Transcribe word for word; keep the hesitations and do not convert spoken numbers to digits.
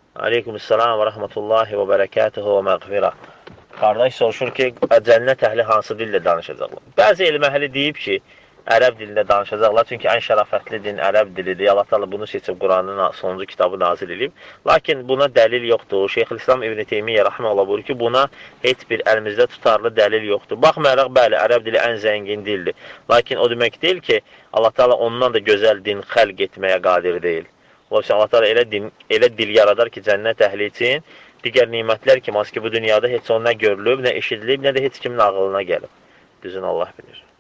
Aleykümselam və rəhmətullahi və bərəkətuhu və məğfirə. Qardaş soruşur ki, cənnət əhli hansı dillə danışacaqlar? Bəzi elm əhli deyib ki, ərəb dilində danışacaqlar. Çünki ən şərafətli din ərəb dilidir. Allah Teala bunu seçib Quranın sonuncu kitabı nazil edib. Lakin buna dəlil yoxdur. Şeyxülislam İbn Teymiyyə rəhməhullah buyurur ki, buna heç bir əlimizdə tutarlı dəlil yoxdur. Baxmayaraq, bəli, ərəb dili ən zəngin dildir. Lakin o demək deyil ki, Allah Teala ondan da gözəl din xəlq etməyə qadir deyil. Allah Teala elə, din, elə dil yaradar ki, cənnət əhli üçün digər nimətlər ki, mas ki, bu dünyada heç onun nə görülüb, nə eşidilib, nə də heç kimin ağılına gəlib. Düzün Allah bilir.